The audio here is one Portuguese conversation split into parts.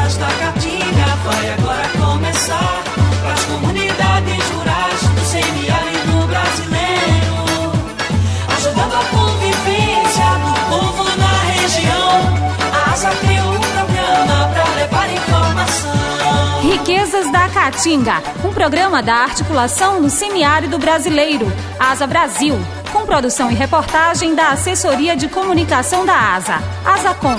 riquezas da Caatinga vai agora começar. Para as comunidades rurais do semiárido brasileiro, ajudando a convivência do povo na região. A ASA criou um programa para levar informação. Riquezas da Caatinga, um programa da articulação no semiárido brasileiro, ASA Brasil, com produção e reportagem da Assessoria de Comunicação da ASA, ASACOM.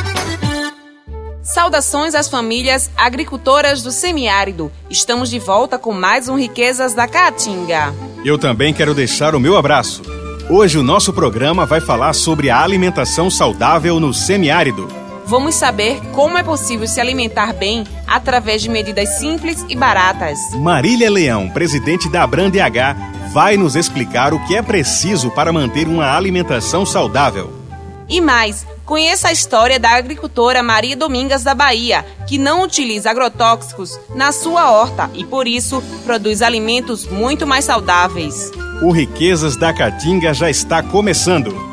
Saudações às famílias agricultoras do semiárido. Estamos de volta com mais um Riquezas da Caatinga. Eu também quero deixar o meu abraço. Hoje o nosso programa vai falar sobre a alimentação saudável no semiárido. Vamos saber como é possível se alimentar bem através de medidas simples e baratas. Marília Leão, presidente da ABRAM-DH, vai nos explicar o que é preciso para manter uma alimentação saudável. E mais, conheça a história da agricultora Maria Domingas da Bahia, que não utiliza agrotóxicos na sua horta e, por isso, produz alimentos muito mais saudáveis. O Riquezas da Caatinga já está começando.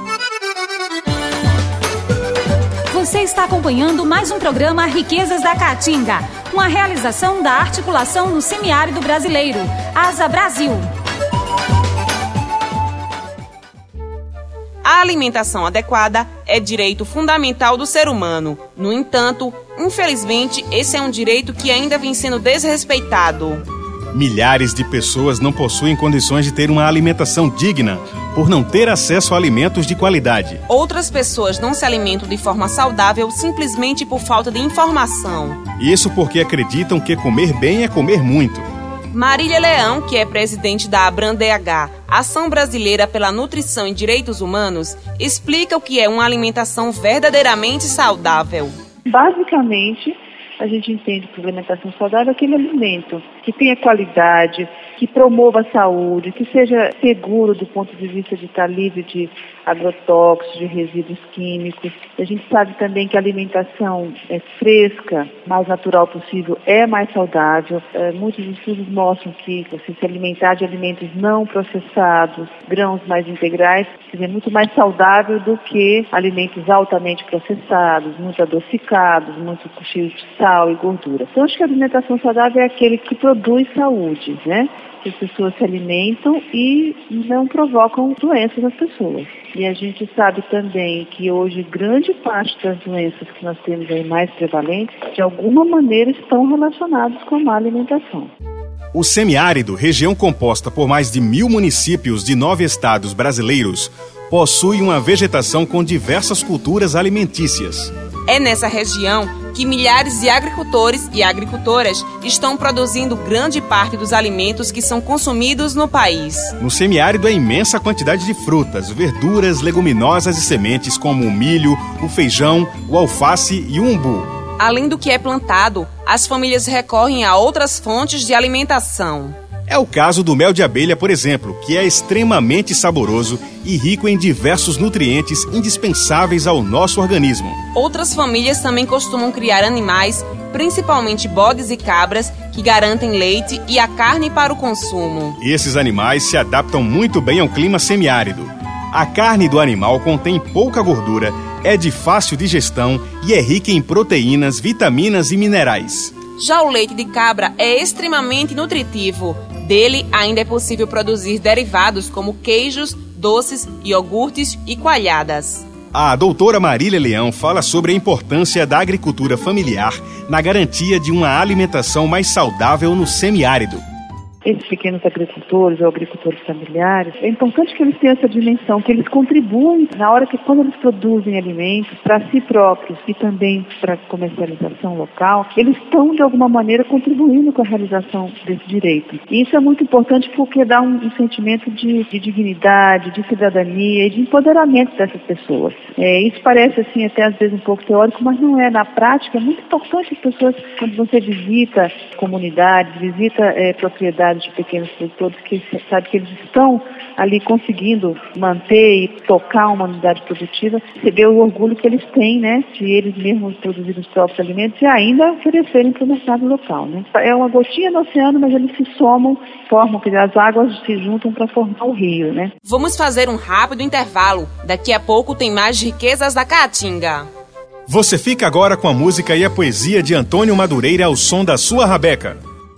Você está acompanhando mais um programa Riquezas da Caatinga, uma realização da articulação no semiárido brasileiro, ASA Brasil. A alimentação adequada é direito fundamental do ser humano. No entanto, infelizmente, esse é um direito que ainda vem sendo desrespeitado. Milhares de pessoas não possuem condições de ter uma alimentação digna por não ter acesso a alimentos de qualidade. Outras pessoas não se alimentam de forma saudável simplesmente por falta de informação. Isso porque acreditam que comer bem é comer muito. Marília Leão, que é presidente da ABRAM-DH, Ação Brasileira pela Nutrição e Direitos Humanos, explica o que é uma alimentação verdadeiramente saudável. Basicamente, a gente entende por alimentação saudável aquele alimento que tenha qualidade, que promova a saúde, que seja seguro do ponto de vista de estar livre de agrotóxicos, de resíduos químicos. A gente sabe também que a alimentação fresca, mais natural possível, é mais saudável. Muitos estudos mostram que você se alimentar de alimentos não processados, grãos mais integrais, é muito mais saudável do que alimentos altamente processados, muito adocicados, muito cheios de sal e gordura. Então, acho que a alimentação saudável é aquele que produz saúde, né? Que as pessoas se alimentam e não provocam doenças nas pessoas. E a gente sabe também que hoje grande parte das doenças que nós temos aí mais prevalentes, de alguma maneira estão relacionadas com a má alimentação. O semiárido, região composta por mais de 1.000 municípios de 9 estados brasileiros, possui uma vegetação com diversas culturas alimentícias. É nessa região que milhares de agricultores e agricultoras estão produzindo grande parte dos alimentos que são consumidos no país. No semiárido é imensa quantidade de frutas, verduras, leguminosas e sementes como o milho, o feijão, o alface e o umbu. Além do que é plantado, as famílias recorrem a outras fontes de alimentação. É o caso do mel de abelha, por exemplo, que é extremamente saboroso e rico em diversos nutrientes indispensáveis ao nosso organismo. Outras famílias também costumam criar animais, principalmente bodes e cabras, que garantem leite e a carne para o consumo. Esses animais se adaptam muito bem ao clima semiárido. A carne do animal contém pouca gordura, é de fácil digestão e é rica em proteínas, vitaminas e minerais. Já o leite de cabra é extremamente nutritivo. Dele ainda é possível produzir derivados como queijos, doces, iogurtes e coalhadas. A doutora Marília Leão fala sobre a importância da agricultura familiar na garantia de uma alimentação mais saudável no semiárido. Esses pequenos agricultores ou agricultores familiares, é importante que eles tenham essa dimensão, que eles contribuem na hora que, quando eles produzem alimentos para si próprios e também para a comercialização local, eles estão de alguma maneira contribuindo com a realização desse direito. E isso é muito importante porque dá um sentimento de dignidade, de cidadania e de empoderamento dessas pessoas. Isso parece assim até às vezes um pouco teórico, mas não é. Na prática é muito importante as pessoas, quando você visita comunidades, visita propriedades de pequenos produtores, que sabe que eles estão ali conseguindo manter e tocar uma unidade produtiva, você vê o orgulho que eles têm, né, de eles mesmos produzirem os próprios alimentos e ainda oferecerem para o mercado local, né. É uma gotinha no oceano, mas eles se somam, formam, que as águas se juntam para formar o rio, né. Vamos fazer um rápido intervalo. Daqui a pouco tem mais Riquezas da Caatinga. Você fica agora com a música e a poesia de Antônio Madureira ao som da sua rabeca.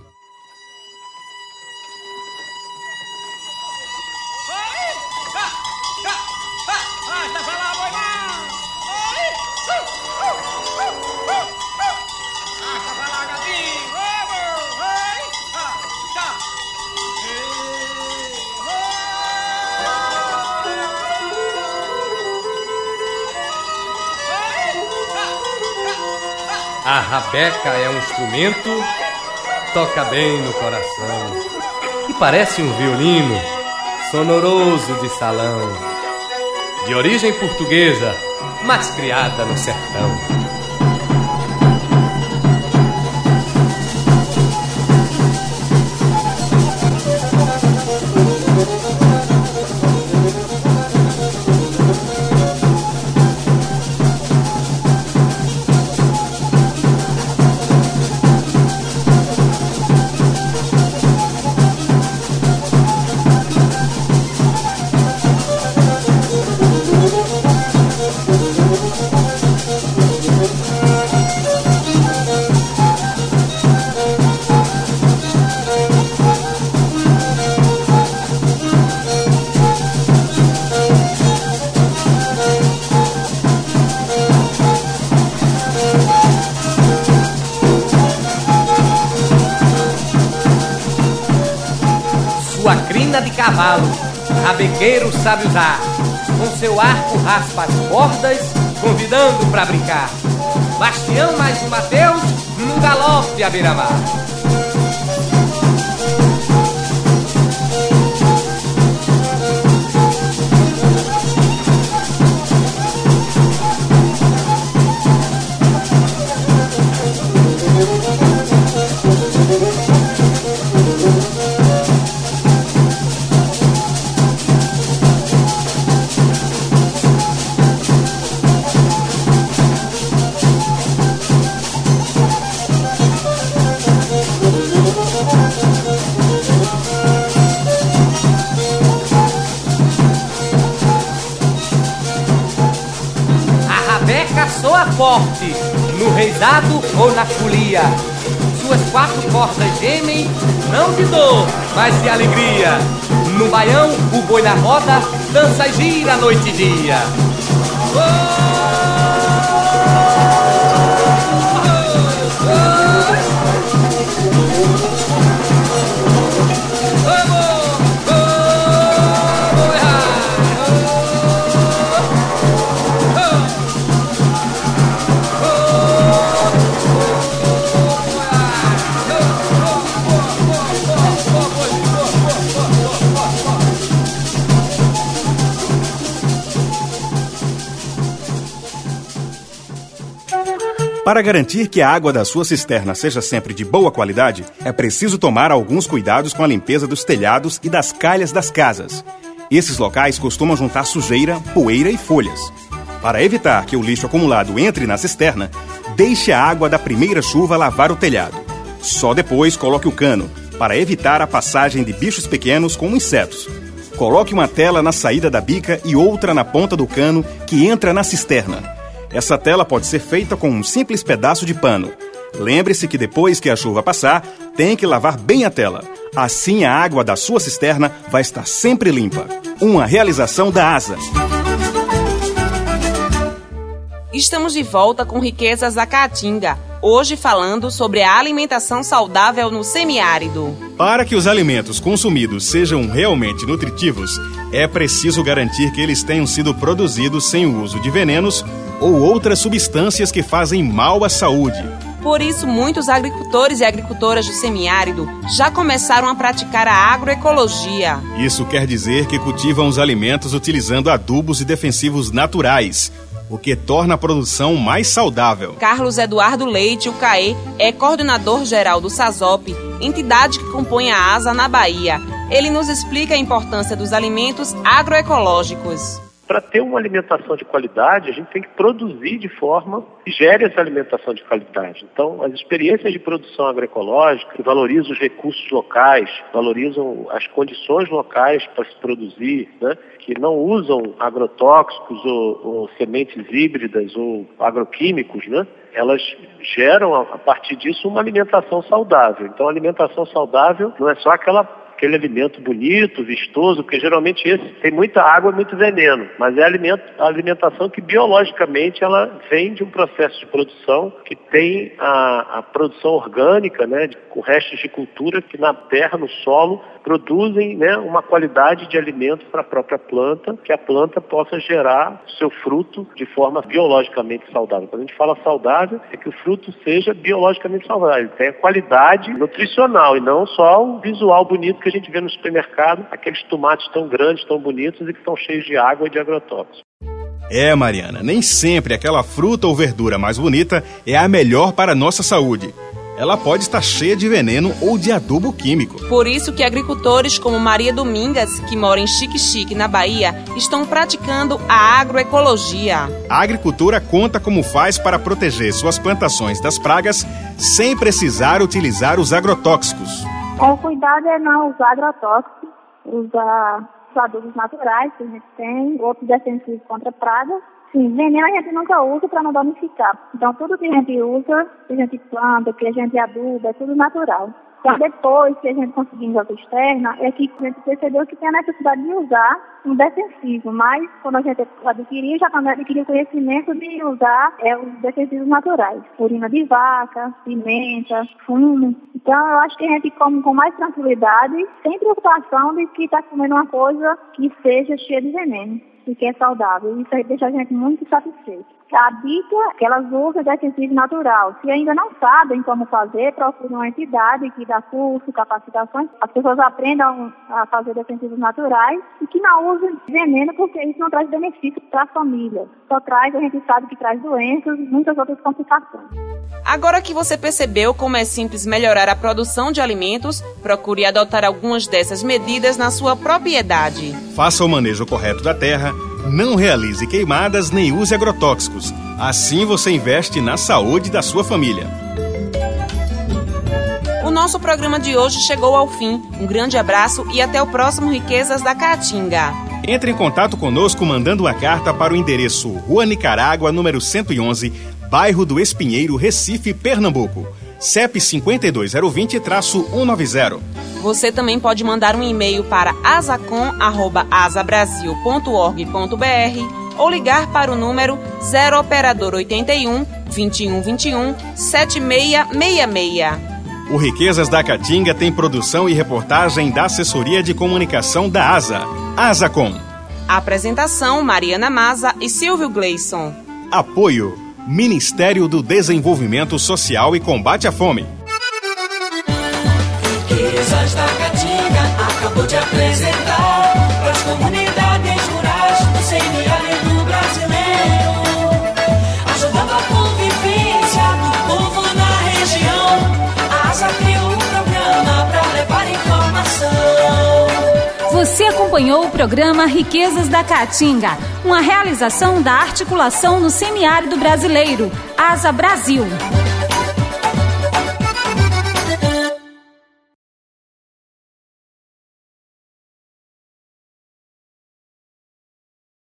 A rabeca é um instrumento, toca bem no coração e parece um violino sonoroso de salão. De origem portuguesa, mas criada no sertão. Sua crina de cavalo, rabequeiro sabe usar. Com seu arco raspa as cordas, convidando pra brincar. Bastião mais o Mateus, num galope à beira-mar. Soa forte, no reisado ou na folia. Suas quatro cordas gemem, não de dor, mas de alegria. No baião, o boi na roda, dança e gira noite e dia. Para garantir que a água da sua cisterna seja sempre de boa qualidade, é preciso tomar alguns cuidados com a limpeza dos telhados e das calhas das casas. Esses locais costumam juntar sujeira, poeira e folhas. Para evitar que o lixo acumulado entre na cisterna, deixe a água da primeira chuva lavar o telhado. Só depois coloque o cano, para evitar a passagem de bichos pequenos como insetos. Coloque uma tela na saída da bica e outra na ponta do cano que entra na cisterna. Essa tela pode ser feita com um simples pedaço de pano. Lembre-se que depois que a chuva passar, tem que lavar bem a tela. Assim a água da sua cisterna vai estar sempre limpa. Uma realização da ASA. Estamos de volta com Riquezas da Caatinga, hoje falando sobre a alimentação saudável no semiárido. Para que os alimentos consumidos sejam realmente nutritivos, é preciso garantir que eles tenham sido produzidos sem o uso de venenos ou outras substâncias que fazem mal à saúde. Por isso, muitos agricultores e agricultoras do semiárido já começaram a praticar a agroecologia. Isso quer dizer que cultivam os alimentos utilizando adubos e defensivos naturais, o que torna a produção mais saudável. Carlos Eduardo Leite, o CAE, é coordenador-geral do SASOP, entidade que compõe a ASA na Bahia. Ele nos explica a importância dos alimentos agroecológicos. Para ter uma alimentação de qualidade, a gente tem que produzir de forma que gere essa alimentação de qualidade. Então, as experiências de produção agroecológica, que valorizam os recursos locais, valorizam as condições locais para se produzir, né, que não usam agrotóxicos ou sementes híbridas ou agroquímicos, né, elas geram, a partir disso, uma alimentação saudável. Então, a alimentação saudável não é só aquele alimento bonito, vistoso, porque geralmente esse tem muita água e muito veneno, mas é a alimentação que biologicamente ela vem de um processo de produção que tem a produção orgânica, né, com restos de cultura que na terra, no solo, produzem, né, uma qualidade de alimento para a própria planta, que a planta possa gerar seu fruto de forma biologicamente saudável. Quando a gente fala saudável, é que o fruto seja biologicamente saudável, tenha qualidade nutricional e não só o visual bonito que a gente vê no supermercado, aqueles tomates tão grandes, tão bonitos e que estão cheios de água e de agrotóxicos. Mariana, nem sempre aquela fruta ou verdura mais bonita é a melhor para a nossa saúde. Ela pode estar cheia de veneno ou de adubo químico. Por isso que agricultores como Maria Domingas, que mora em Xique-Xique, na Bahia, estão praticando a agroecologia. A agricultura conta como faz para proteger suas plantações das pragas sem precisar utilizar os agrotóxicos. O cuidado é não usar agrotóxicos, usar os adubos naturais que a gente tem, outros defensivos contra pragas. Sim, veneno a gente nunca usa para não danificar. Então, tudo que a gente usa, que a gente planta, que a gente aduba, é tudo natural. Então, depois que a gente conseguiu em volta externa, é que a gente percebeu que tem a necessidade de usar um defensivo. Mas, quando a gente adquiriu, já quando adquiriu o conhecimento de usar os defensivos naturais. Urina de vaca, pimenta, fumo. Então, eu acho que a gente come com mais tranquilidade, sem preocupação de que está comendo uma coisa que seja cheia de veneno e que é saudável. Isso aí deixa a gente muito satisfeito. A dica é que elas usam defensivo natural. Se ainda não sabem como fazer, procurem uma entidade que dá curso, capacitações. As pessoas aprendam a fazer defensivos naturais e que não usem veneno, porque isso não traz benefício para a família. Só traz, a gente sabe que traz doenças e muitas outras complicações. Agora que você percebeu como é simples melhorar a produção de alimentos, procure adotar algumas dessas medidas na sua propriedade. Faça o manejo correto da terra, não realize queimadas nem use agrotóxicos. Assim você investe na saúde da sua família. O nosso programa de hoje chegou ao fim. Um grande abraço e até o próximo Riquezas da Caatinga. Entre em contato conosco mandando uma carta para o endereço Rua Nicarágua, número 111, bairro do Espinheiro, Recife, Pernambuco. CEP 52020-190. Você também pode mandar um e-mail para azacom@azabrasil.org.br ou ligar para o número 0 operador 81 2121 7666. O Riquezas da Caatinga tem produção e reportagem da Assessoria de Comunicação da ASA, Azacom. Apresentação: Mariana Maza e Silvio Gleison. Apoio: Ministério do Desenvolvimento Social e Combate à Fome. Riquezas da Caatinga acabou de apresentar para as comunidades rurais do semiárido brasileiro, ajudando a convivência do povo na região. A ASA criou um programa para levar informação. Você acompanhou o programa Riquezas da Caatinga, uma realização da Articulação no Semiárido Brasileiro, ASA Brasil.